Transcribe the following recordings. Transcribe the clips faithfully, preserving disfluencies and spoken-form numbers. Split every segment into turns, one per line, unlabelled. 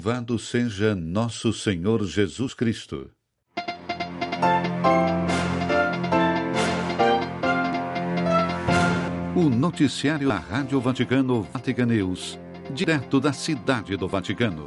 Louvado seja nosso Senhor Jesus Cristo. O noticiário da Rádio Vaticano, Vatican News, direto da Cidade do Vaticano.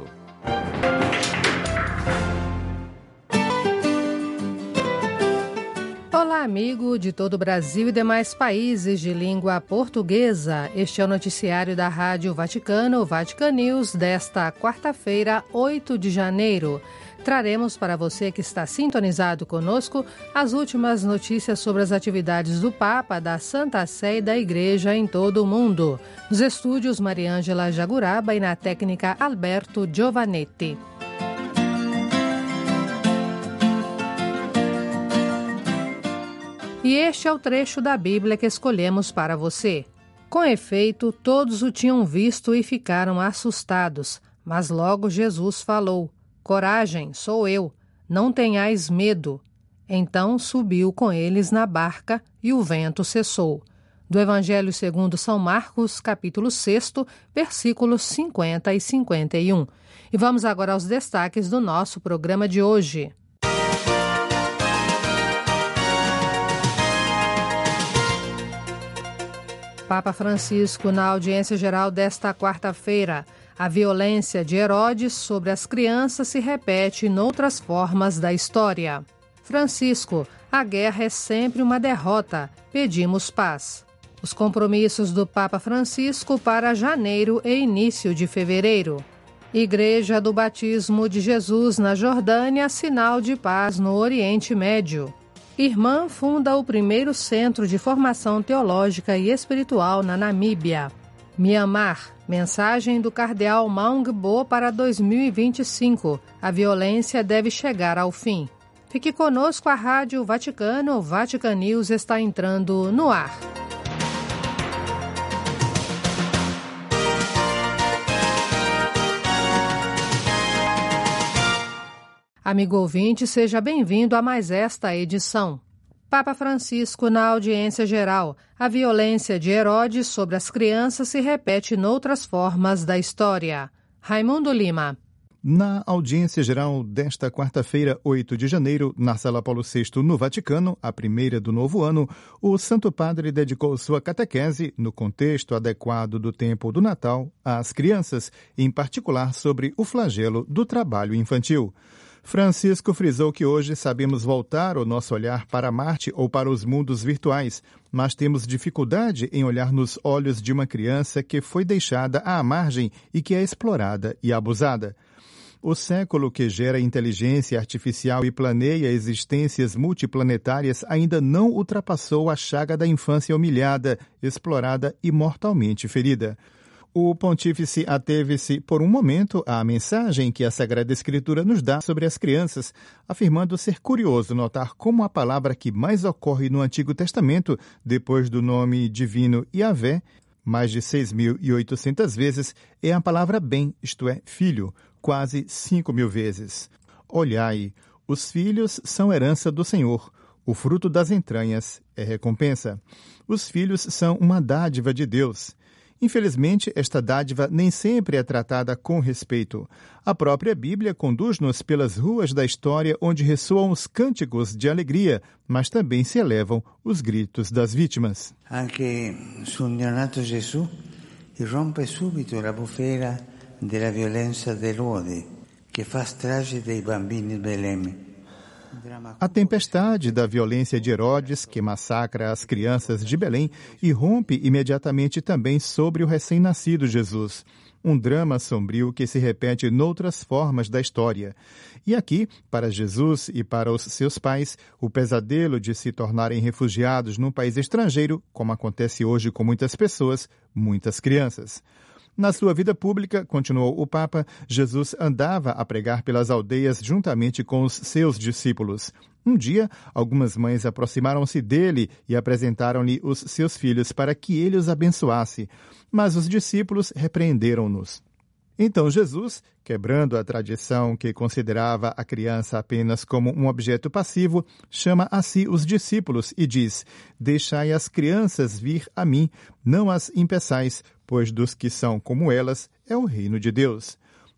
Olá, amigo de todo o Brasil e demais países de língua portuguesa. Este é o noticiário da Rádio Vaticano, Vatican News, desta quarta-feira, oito de janeiro. Traremos para você que está sintonizado conosco as últimas notícias sobre as atividades do Papa, da Santa Sé e da Igreja em todo o mundo. Nos estúdios, Mariângela Jaguraba e na técnica Alberto Giovanetti. E este é o trecho da Bíblia que escolhemos para você. Com efeito, todos o tinham visto e ficaram assustados, mas logo Jesus falou: "Coragem, sou eu, não tenhais medo." Então subiu com eles na barca e o vento cessou. Do Evangelho segundo São Marcos, capítulo seis, versículos cinquenta e cinquenta e um. E vamos agora aos destaques do nosso programa de hoje. Papa Francisco, na audiência geral desta quarta-feira, a violência de Herodes sobre as crianças se repete noutras formas da história. Francisco, a guerra é sempre uma derrota, pedimos paz. Os compromissos do Papa Francisco para janeiro e início de fevereiro. Igreja do Batismo de Jesus na Jordânia, sinal de paz no Oriente Médio. Irmã funda o primeiro centro de formação teológica e espiritual na Namíbia. Mianmar, mensagem do cardeal Maung Bo para dois mil e vinte e cinco. A violência deve chegar ao fim. Fique conosco, a Rádio Vaticano, Vatican News está entrando no ar. Amigo ouvinte, seja bem-vindo a mais esta edição. Papa Francisco, na audiência geral, a violência de Herodes sobre as crianças se repete noutras formas da história. Raimundo Lima.
Na audiência geral desta quarta-feira, oito de janeiro, na Sala Paulo sexto, no Vaticano, a primeira do novo ano, o Santo Padre dedicou sua catequese, no contexto adequado do tempo do Natal, às crianças, em particular sobre o flagelo do trabalho infantil. Francisco frisou que hoje sabemos voltar o nosso olhar para Marte ou para os mundos virtuais, mas temos dificuldade em olhar nos olhos de uma criança que foi deixada à margem e que é explorada e abusada. O século que gera inteligência artificial e planeia existências multiplanetárias ainda não ultrapassou a chaga da infância humilhada, explorada e mortalmente ferida. O pontífice ateve-se por um momento à mensagem que a Sagrada Escritura nos dá sobre as crianças, afirmando ser curioso notar como a palavra que mais ocorre no Antigo Testamento, depois do nome divino Yahvé, mais de seis mil e oitocentas vezes, é a palavra bem, isto é, filho, quase cinco mil vezes. Olhai, os filhos são herança do Senhor, o fruto das entranhas é recompensa. Os filhos são uma dádiva de Deus. Infelizmente, esta dádiva nem sempre é tratada com respeito. A própria Bíblia conduz-nos pelas ruas da história onde ressoam os cânticos de alegria, mas também se elevam os gritos das vítimas.
Anche sul neonato Gesù irrompe subito la bufera della violenza dell'Ode, che fa strage dei bambini di Belém.
A tempestade da violência de Herodes, que massacra as crianças de Belém, irrompe imediatamente também sobre o recém-nascido Jesus. Um drama sombrio que se repete noutras formas da história. E aqui, para Jesus e para os seus pais, o pesadelo de se tornarem refugiados num país estrangeiro, como acontece hoje com muitas pessoas, muitas crianças. Na sua vida pública, continuou o Papa, Jesus andava a pregar pelas aldeias juntamente com os seus discípulos. Um dia, algumas mães aproximaram-se dele e apresentaram-lhe os seus filhos para que ele os abençoasse, mas os discípulos repreenderam-nos. Então Jesus, quebrando a tradição que considerava a criança apenas como um objeto passivo, chama a si os discípulos e diz: "Deixai as crianças vir a mim, não as impeçais, pois dos que são como elas é o reino de Deus."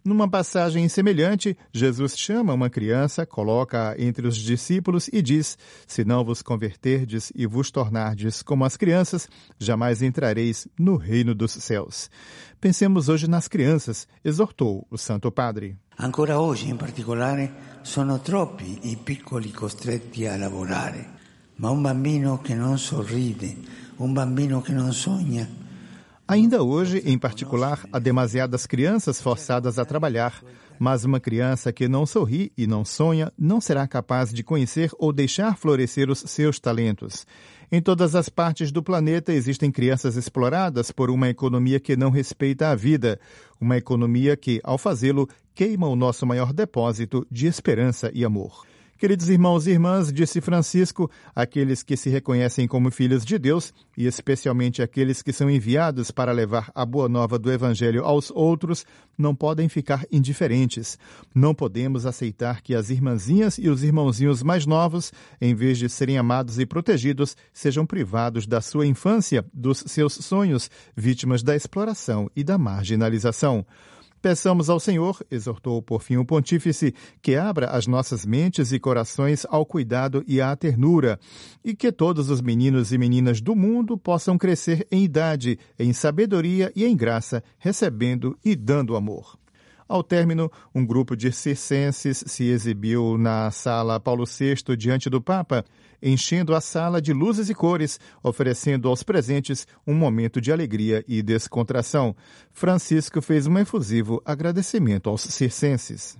Numa passagem semelhante, Jesus chama uma criança, coloca-a entre os discípulos e diz: se não vos converterdes e vos tornardes como as crianças, jamais entrareis no reino dos céus. Pensemos hoje nas crianças, exortou o Santo Padre.
Ancora hoje, in particolare, sono troppi i piccoli costretti a lavorare, ma un bambino che non sorride, um bambino que não sonha.
Ainda hoje, em particular, há demasiadas crianças forçadas a trabalhar, mas uma criança que não sorri e não sonha não será capaz de conhecer ou deixar florescer os seus talentos. Em todas as partes do planeta existem crianças exploradas por uma economia que não respeita a vida, uma economia que, ao fazê-lo, queima o nosso maior depósito de esperança e amor. Queridos irmãos e irmãs, disse Francisco, aqueles que se reconhecem como filhos de Deus, e especialmente aqueles que são enviados para levar a boa nova do Evangelho aos outros, não podem ficar indiferentes. Não podemos aceitar que as irmãzinhas e os irmãozinhos mais novos, em vez de serem amados e protegidos, sejam privados da sua infância, dos seus sonhos, vítimas da exploração e da marginalização. Peçamos ao Senhor, exortou por fim o Pontífice, que abra as nossas mentes e corações ao cuidado e à ternura, e que todos os meninos e meninas do mundo possam crescer em idade, em sabedoria e em graça, recebendo e dando amor. Ao término, um grupo de circenses se exibiu na Sala Paulo sexto diante do Papa, enchendo a sala de luzes e cores, oferecendo aos presentes um momento de alegria e descontração. Francisco fez um efusivo agradecimento aos circenses.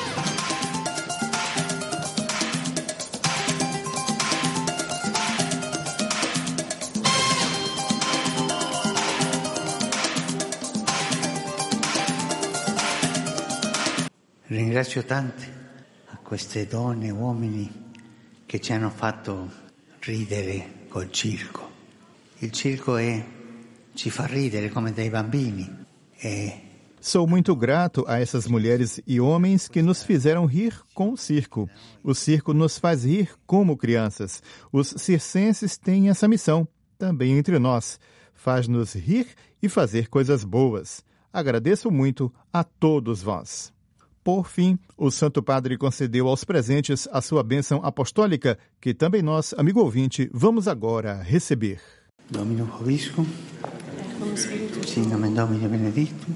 Ringrazio tanto a queste donne e uomini che ci hanno fatto ridere col circo. Il circo è, ci fa ridere come dei bambini. E...
Sou muito grato a essas mulheres e homens que nos fizeram rir com o circo. O circo nos faz rir como crianças. Os circenses têm essa missão, também entre nós. Faz-nos rir e fazer coisas boas. Agradeço muito a todos vós. Por fim, o Santo Padre concedeu aos presentes a sua bênção apostólica, que também nós, amigo ouvinte, vamos agora receber.
Domino Vobiscum, sin nomen Domini benedictum,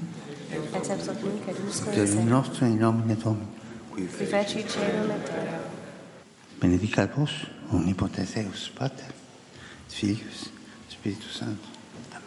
Deus nostro in nomine Domini, qui feci cielo e terra. Benedicat vos, omnipotens Deus, Pater, Filius, Spiritus Sanctus.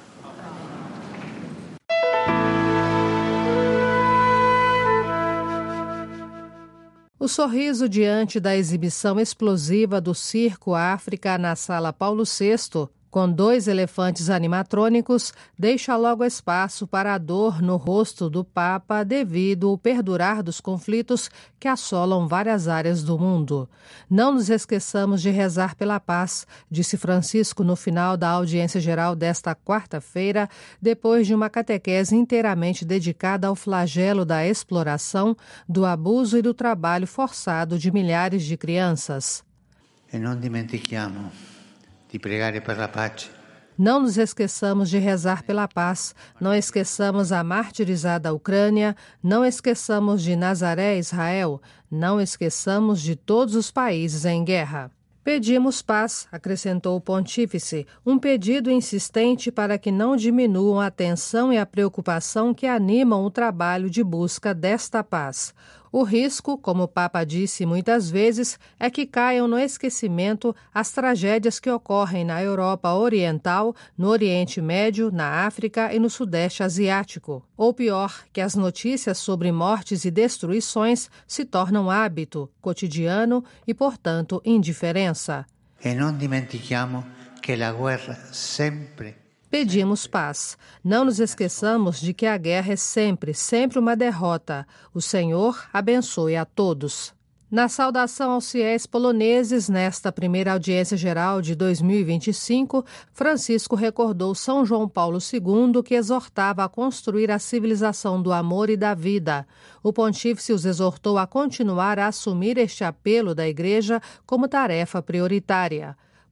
O sorriso diante da exibição explosiva do Circo África na Sala Paulo sexto, com dois elefantes animatrônicos, deixa logo espaço para a dor no rosto do Papa devido ao perdurar dos conflitos que assolam várias áreas do mundo. Não nos esqueçamos de rezar pela paz, disse Francisco no final da audiência geral desta quarta-feira, depois de uma catequese inteiramente dedicada ao flagelo da exploração, do abuso e do trabalho forçado de milhares de crianças.
E não dimentichiamo de pregare per la pace.
Não nos esqueçamos de rezar pela paz, não esqueçamos a martirizada Ucrânia, não esqueçamos de Nazaré, Israel, não esqueçamos de todos os países em guerra. Pedimos paz, acrescentou o Pontífice, um pedido insistente para que não diminuam a tensão e a preocupação que animam o trabalho de busca desta paz. O risco, como o Papa disse muitas vezes, é que caiam no esquecimento as tragédias que ocorrem na Europa Oriental, no Oriente Médio, na África e no Sudeste Asiático. Ou pior, que as notícias sobre mortes e destruições se tornam hábito, cotidiano e, portanto, indiferença.
E não dimentichiamo que a guerra sempre...
Pedimos paz. Não nos esqueçamos de que a guerra é sempre, sempre uma derrota. O Senhor abençoe a todos. Na saudação aos fiéis poloneses, nesta primeira audiência geral de dois mil e vinte e cinco, Francisco recordou São João Paulo segundo, que exortava a construir a civilização do amor e da vida. O pontífice os exortou a continuar a assumir este apelo da Igreja como tarefa prioritária.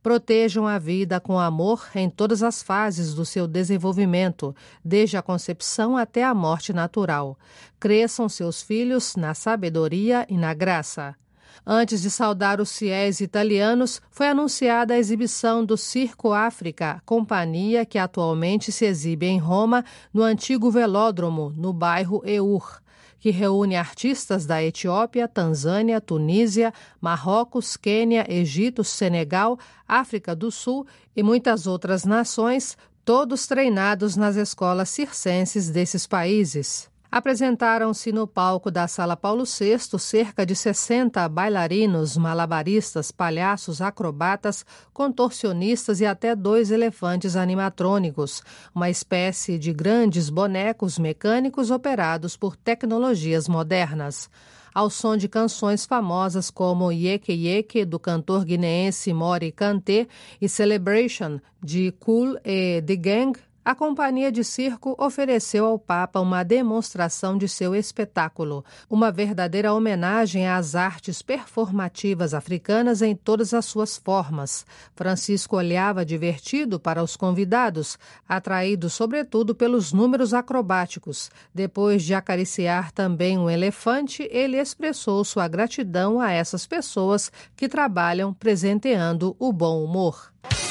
Protejam a vida com amor em todas as fases do seu desenvolvimento, desde a concepção até a morte natural. Cresçam seus filhos na sabedoria e na graça. Antes de saudar os fiéis italianos, foi anunciada a exibição do Circo África, companhia que atualmente se exibe em Roma, no antigo velódromo, no bairro Eur, que reúne artistas da Etiópia, Tanzânia, Tunísia, Marrocos, Quênia, Egito, Senegal, África do Sul e muitas outras nações, todos treinados nas escolas circenses desses países. Apresentaram-se no palco da Sala Paulo sexto cerca de sessenta bailarinos, malabaristas, palhaços, acrobatas, contorcionistas e até dois elefantes animatrônicos, uma espécie de grandes bonecos mecânicos operados por tecnologias modernas. Ao som de canções famosas como Yeke Yeke, do cantor guineense Mori Kanté, e Celebration, de Kool e The Gang, a companhia de circo ofereceu ao Papa uma demonstração de seu espetáculo, uma verdadeira homenagem às artes performativas africanas em todas as suas formas. Francisco olhava divertido para os convidados, atraído sobretudo pelos números acrobáticos. Depois de acariciar também um elefante, ele expressou sua gratidão a essas pessoas que trabalham presenteando o bom humor.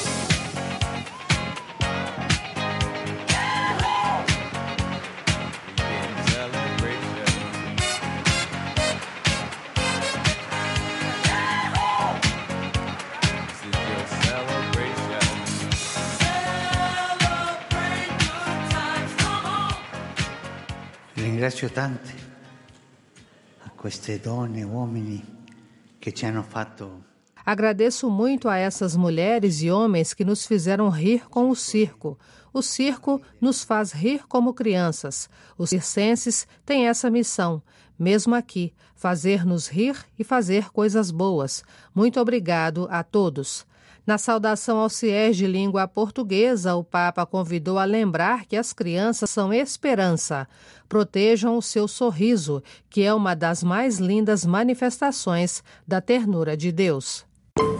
Ringrazio tanto a queste donne e uomini che ci hanno fatto.
Agradeço muito a essas mulheres e homens que nos fizeram rir com o circo. O circo nos faz rir como crianças. Os circenses têm essa missão, mesmo aqui, fazer-nos rir e fazer coisas boas. Muito obrigado a todos. Na saudação aos fiéis de língua portuguesa, o Papa convidou a lembrar que as crianças são esperança. Protejam o seu sorriso, que é uma das mais lindas manifestações da ternura de Deus.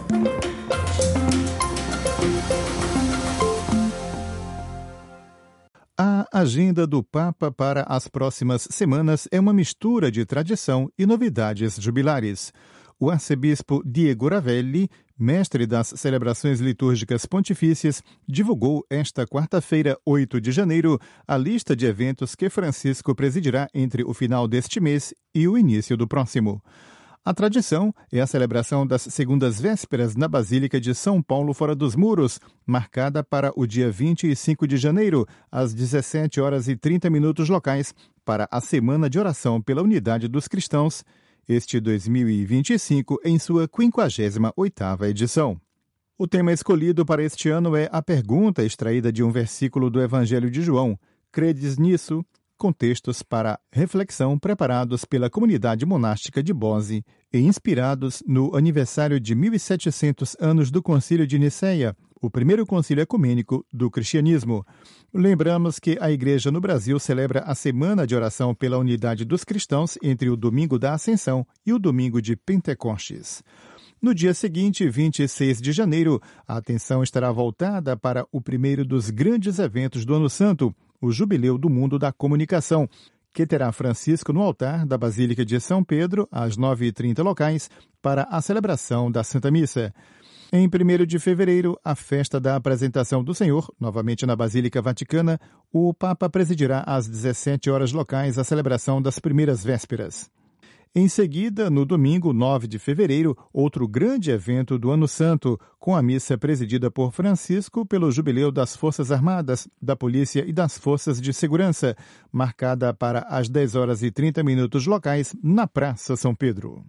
A agenda do Papa para as próximas semanas é uma mistura de tradição e novidades jubilares. O arcebispo Diego Ravelli, mestre das celebrações litúrgicas pontifícias, divulgou esta quarta-feira, oito de janeiro, a lista de eventos que Francisco presidirá entre o final deste mês e o início do próximo. A tradição é a celebração das segundas vésperas na Basílica de São Paulo fora dos Muros, marcada para o dia vinte e cinco de janeiro, às dezessete horas e trinta minutos locais, para a Semana de Oração pela Unidade dos Cristãos, este dois mil e vinte e cinco em sua quinquagésima oitava edição. O tema escolhido para este ano é a pergunta extraída de um versículo do Evangelho de João. Credes nisso? Contextos para reflexão preparados pela comunidade monástica de Bose e inspirados no aniversário de mil e setecentos anos do Concílio de Nicéia, o primeiro concílio ecumênico do cristianismo. Lembramos que a Igreja no Brasil celebra a Semana de Oração pela Unidade dos Cristãos entre o Domingo da Ascensão e o Domingo de Pentecostes. No dia seguinte, vinte e seis de janeiro, a atenção estará voltada para o primeiro dos grandes eventos do Ano Santo, o Jubileu do Mundo da Comunicação, que terá Francisco no altar da Basílica de São Pedro, às nove e trinta locais, para a celebração da Santa Missa. Em primeiro de fevereiro, a festa da Apresentação do Senhor, novamente na Basílica Vaticana, o Papa presidirá às dezessete horas locais a celebração das primeiras vésperas. Em seguida, no domingo, nove de fevereiro, outro grande evento do Ano Santo, com a missa presidida por Francisco pelo Jubileu das Forças Armadas, da Polícia e das Forças de Segurança, marcada para as dez horas e trinta minutos locais, na Praça São Pedro.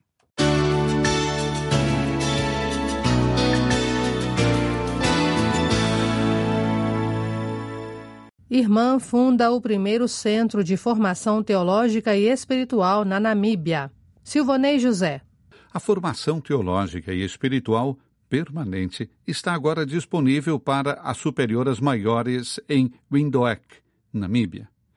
Irmã funda o primeiro centro de formação teológica e espiritual na Namíbia. Silvonei José.
A formação teológica e espiritual permanente está agora disponível para as superioras maiores em Windhoek, Namíbia.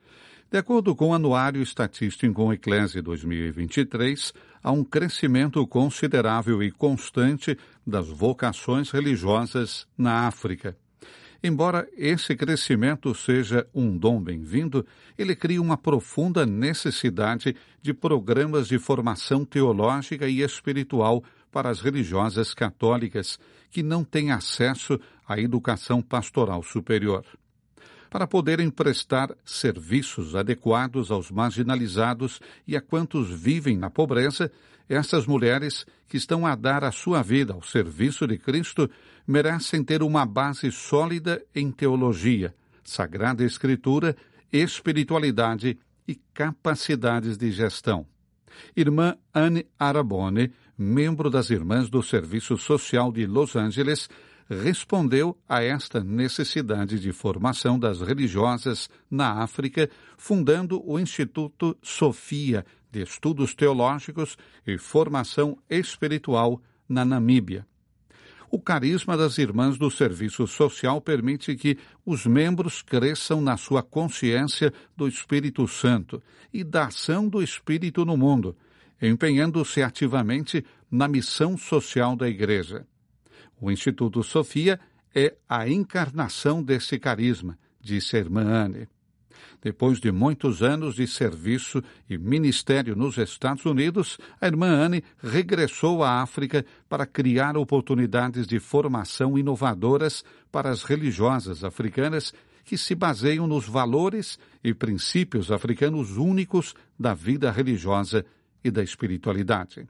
De acordo com o Anuário Estatístico Eclésia dois mil e vinte e três, há um crescimento considerável e constante das vocações religiosas na África. Embora esse crescimento seja um dom bem-vindo, ele cria uma profunda necessidade de programas de formação teológica e espiritual para as religiosas católicas que não têm acesso à educação pastoral superior. Para poderem prestar serviços adequados aos marginalizados e a quantos vivem na pobreza, essas mulheres que estão a dar a sua vida ao serviço de Cristo merecem ter uma base sólida em teologia, Sagrada Escritura, espiritualidade e capacidades de gestão. Irmã Anne Arabone, membro das Irmãs do Serviço Social de Los Angeles, respondeu a esta necessidade de formação das religiosas na África, fundando o Instituto Sofia de Estudos Teológicos e Formação Espiritual na Namíbia. O carisma das Irmãs do Serviço Social permite que os membros cresçam na sua consciência do Espírito Santo e da ação do Espírito no mundo, empenhando-se ativamente na missão social da Igreja. O Instituto Sofia é a encarnação desse carisma, disse a irmã Anne. Depois de muitos anos de serviço e ministério nos Estados Unidos, a irmã Anne regressou à África para criar oportunidades de formação inovadoras para as religiosas africanas que se baseiam nos valores e princípios africanos únicos da vida religiosa e da espiritualidade.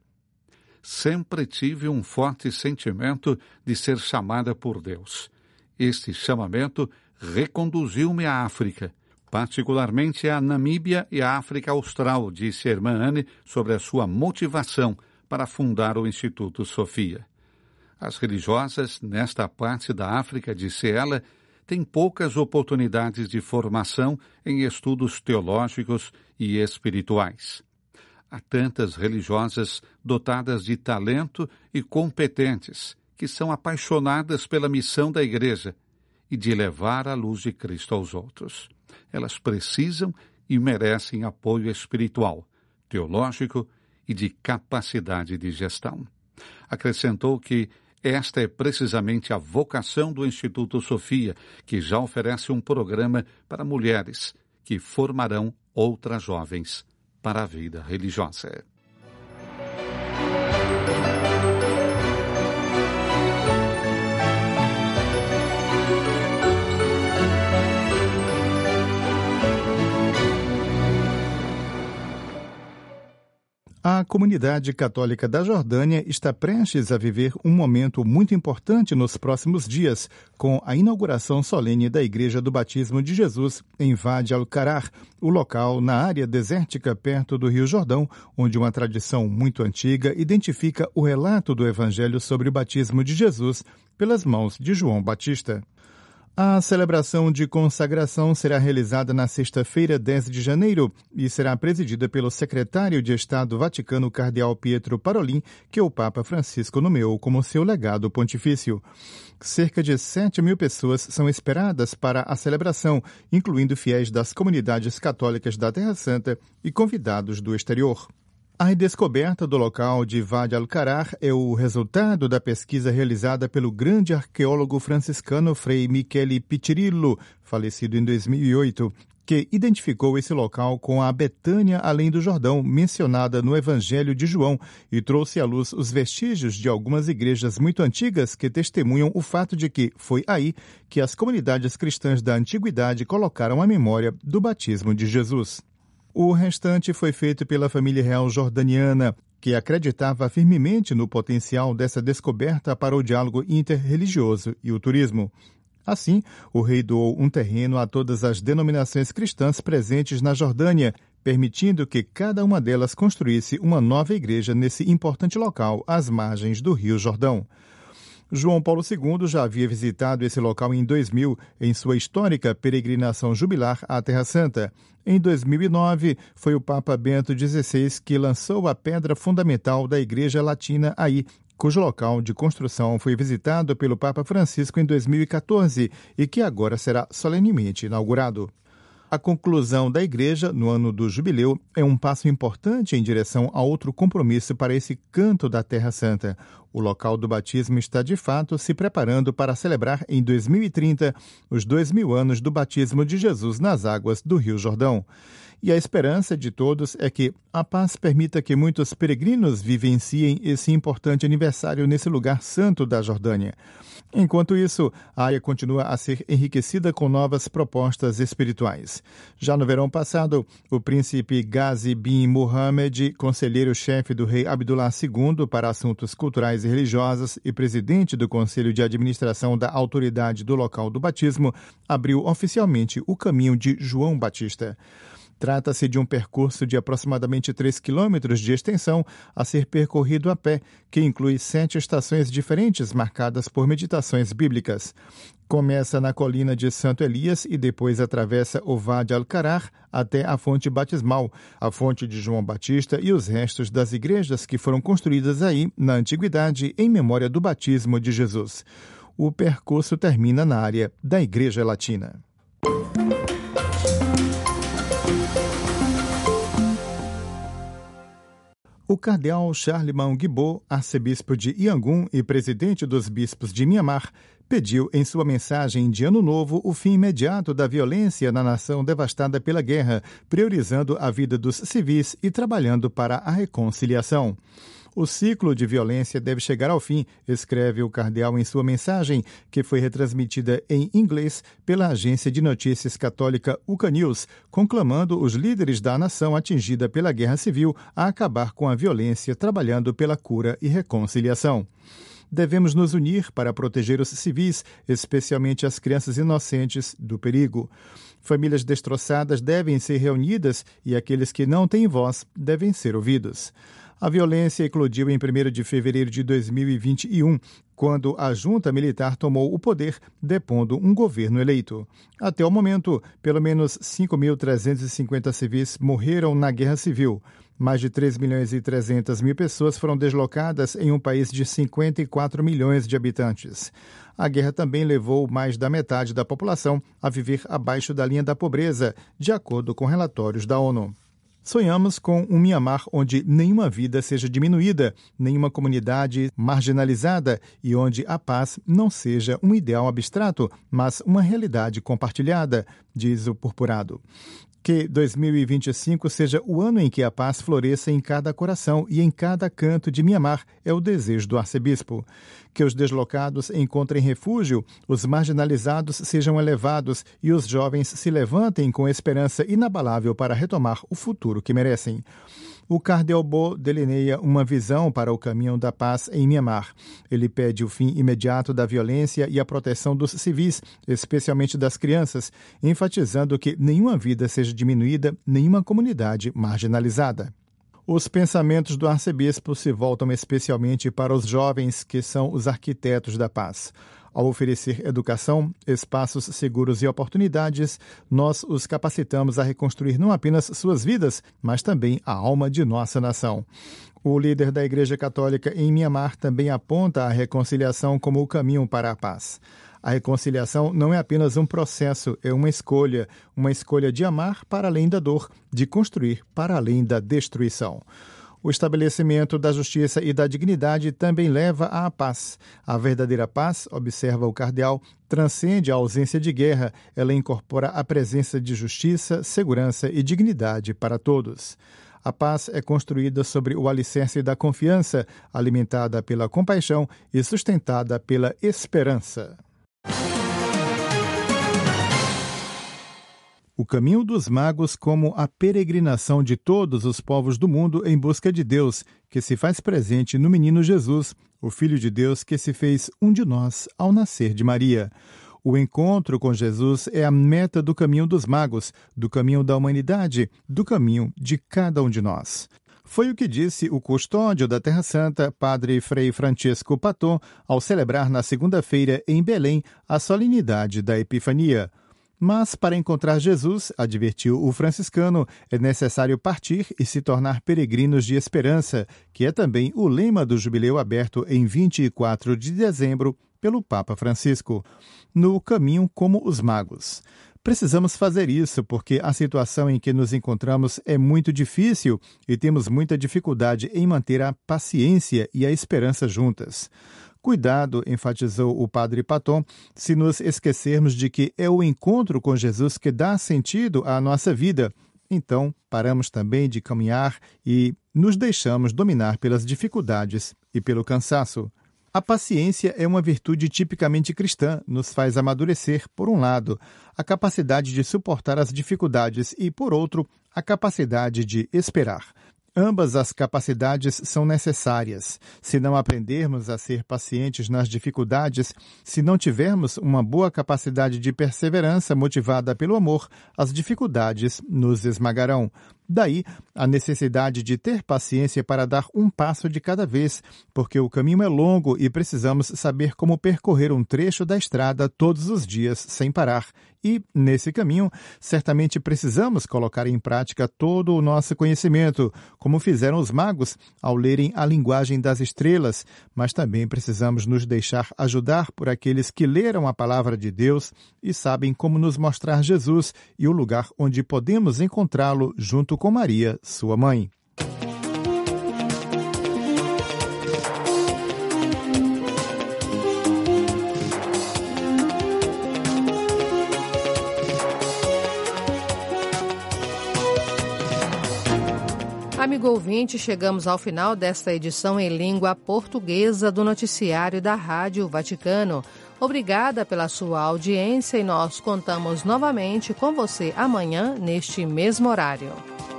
Sempre tive um forte sentimento de ser chamada por Deus. Este chamamento reconduziu-me à África, particularmente à Namíbia e à África Austral, disse a irmã Anne sobre a sua motivação para fundar o Instituto Sofia. As religiosas, nesta parte da África, disse ela, têm poucas oportunidades de formação em estudos teológicos e espirituais. Há tantas religiosas dotadas de talento e competentes, que são apaixonadas pela missão da Igreja e de levar a luz de Cristo aos outros. Elas precisam e merecem apoio espiritual, teológico e de capacidade de gestão. Acrescentou que esta é precisamente a vocação do Instituto Sofia, que já oferece um programa para mulheres que formarão outras jovens para a vida religiosa.
A comunidade católica da Jordânia está prestes a viver um momento muito importante nos próximos dias, com a inauguração solene da Igreja do Batismo de Jesus em Wadi al-Qarar, o local na área desértica perto do Rio Jordão, onde uma tradição muito antiga identifica o relato do Evangelho sobre o batismo de Jesus pelas mãos de João Batista. A celebração de consagração será realizada na sexta-feira, dez de janeiro, e será presidida pelo secretário de Estado Vaticano, cardeal Pietro Parolin, que o Papa Francisco nomeou como seu legado pontifício. Cerca de sete mil pessoas são esperadas para a celebração, incluindo fiéis das comunidades católicas da Terra Santa e convidados do exterior. A redescoberta do local de Wadi al-Qarar é o resultado da pesquisa realizada pelo grande arqueólogo franciscano Frei Michele Piccirillo, falecido em dois mil e oito, que identificou esse local com a Betânia além do Jordão, mencionada no Evangelho de João, e trouxe à luz os vestígios de algumas igrejas muito antigas que testemunham o fato de que foi aí que as comunidades cristãs da antiguidade colocaram a memória do batismo de Jesus. O restante foi feito pela família real jordaniana, que acreditava firmemente no potencial dessa descoberta para o diálogo interreligioso e o turismo. Assim, o rei doou um terreno a todas as denominações cristãs presentes na Jordânia, permitindo que cada uma delas construísse uma nova igreja nesse importante local, às margens do Rio Jordão. João Paulo segundo já havia visitado esse local em dois mil, em sua histórica peregrinação jubilar à Terra Santa. Em dois mil e nove, foi o Papa Bento dezesseis que lançou a pedra fundamental da Igreja Latina aí, cujo local de construção foi visitado pelo Papa Francisco em dois mil e quatorze e que agora será solenemente inaugurado. A conclusão da Igreja, no ano do Jubileu, é um passo importante em direção a outro compromisso para esse canto da Terra Santa. O local do batismo está, de fato, se preparando para celebrar em dois mil e trinta os dois mil anos do batismo de Jesus nas águas do Rio Jordão. E a esperança de todos é que a paz permita que muitos peregrinos vivenciem esse importante aniversário nesse lugar santo da Jordânia. Enquanto isso, a área continua a ser enriquecida com novas propostas espirituais. Já no verão passado, o príncipe Ghazi bin Mohammed, conselheiro-chefe do rei Abdullah segundo para assuntos culturais e religiosos e presidente do Conselho de Administração da autoridade do local do batismo, abriu oficialmente o caminho de João Batista. Trata-se de um percurso de aproximadamente três quilômetros de extensão a ser percorrido a pé, que inclui sete estações diferentes marcadas por meditações bíblicas. Começa na colina de Santo Elias e depois atravessa o Wadi al-Qarar até a fonte batismal, a fonte de João Batista e os restos das igrejas que foram construídas aí na antiguidade em memória do batismo de Jesus. O percurso termina na área da Igreja Latina. O cardeal Charlemagne Guibault, arcebispo de Yangon e presidente dos bispos de Mianmar, pediu em sua mensagem de Ano Novo o fim imediato da violência na nação devastada pela guerra, priorizando a vida dos civis e trabalhando para a reconciliação. O ciclo de violência deve chegar ao fim, escreve o cardeal em sua mensagem, que foi retransmitida em inglês pela agência de notícias católica U C A News, conclamando os líderes da nação atingida pela guerra civil a acabar com a violência, trabalhando pela cura e reconciliação. Devemos nos unir para proteger os civis, especialmente as crianças inocentes, do perigo. Famílias destroçadas devem ser reunidas e aqueles que não têm voz devem ser ouvidos. A violência eclodiu em primeiro de fevereiro de dois mil e vinte e um, quando a junta militar tomou o poder, depondo um governo eleito. Até o momento, pelo menos cinco mil trezentos e cinquenta civis morreram na guerra civil. Mais de três milhões e trezentas mil pessoas foram deslocadas em um país de cinquenta e quatro milhões de habitantes. A guerra também levou mais da metade da população a viver abaixo da linha da pobreza, de acordo com relatórios da ONU. Sonhamos com um Mianmar onde nenhuma vida seja diminuída, nenhuma comunidade marginalizada e onde a paz não seja um ideal abstrato, mas uma realidade compartilhada, diz o purpurado. Que dois mil e vinte e cinco seja o ano em que a paz floresça em cada coração e em cada canto de Mianmar, é o desejo do arcebispo. Que os deslocados encontrem refúgio, os marginalizados sejam elevados e os jovens se levantem com esperança inabalável para retomar o futuro que merecem. O cardeal Bo delineia uma visão para o caminho da paz em Mianmar. Ele pede o fim imediato da violência e a proteção dos civis, especialmente das crianças, enfatizando que nenhuma vida seja diminuída, nenhuma comunidade marginalizada. Os pensamentos do arcebispo se voltam especialmente para os jovens, que são os arquitetos da paz. Ao oferecer educação, espaços seguros e oportunidades, nós os capacitamos a reconstruir não apenas suas vidas, mas também a alma de nossa nação. O líder da Igreja Católica em Mianmar também aponta a reconciliação como o caminho para a paz. A reconciliação não é apenas um processo, é uma escolha, uma escolha de amar para além da dor, de construir para além da destruição. O estabelecimento da justiça e da dignidade também leva à paz. A verdadeira paz, observa o cardeal, transcende a ausência de guerra. Ela incorpora a presença de justiça, segurança e dignidade para todos. A paz é construída sobre o alicerce da confiança, alimentada pela compaixão e sustentada pela esperança. O caminho dos magos como a peregrinação de todos os povos do mundo em busca de Deus, que se faz presente no menino Jesus, o Filho de Deus que se fez um de nós ao nascer de Maria. O encontro com Jesus é a meta do caminho dos magos, do caminho da humanidade, do caminho de cada um de nós. Foi o que disse o custódio da Terra Santa, padre Frei Francisco Paton, ao celebrar na segunda-feira em Belém a solenidade da Epifania. Mas, para encontrar Jesus, advertiu o franciscano, é necessário partir e se tornar peregrinos de esperança, que é também o lema do jubileu aberto em vinte e quatro de dezembro pelo Papa Francisco. No caminho como os magos. Precisamos fazer isso porque a situação em que nos encontramos é muito difícil e temos muita dificuldade em manter a paciência e a esperança juntas. Cuidado, enfatizou o padre Paton, se nos esquecermos de que é o encontro com Jesus que dá sentido à nossa vida. Então, paramos também de caminhar e nos deixamos dominar pelas dificuldades e pelo cansaço. A paciência é uma virtude tipicamente cristã, nos faz amadurecer, por um lado, a capacidade de suportar as dificuldades e, por outro, a capacidade de esperar. Ambas as capacidades são necessárias. Se não aprendermos a ser pacientes nas dificuldades, se não tivermos uma boa capacidade de perseverança motivada pelo amor, as dificuldades nos esmagarão. Daí, a necessidade de ter paciência para dar um passo de cada vez, porque o caminho é longo e precisamos saber como percorrer um trecho da estrada todos os dias sem parar. E, nesse caminho, certamente precisamos colocar em prática todo o nosso conhecimento, como fizeram os magos ao lerem a linguagem das estrelas, mas também precisamos nos deixar ajudar por aqueles que leram a palavra de Deus e sabem como nos mostrar Jesus e o lugar onde podemos encontrá-lo junto com Maria, sua mãe.
Amigo ouvinte, chegamos ao final desta edição em língua portuguesa do noticiário da Rádio Vaticano. Obrigada pela sua audiência e nós contamos novamente com você amanhã neste mesmo horário.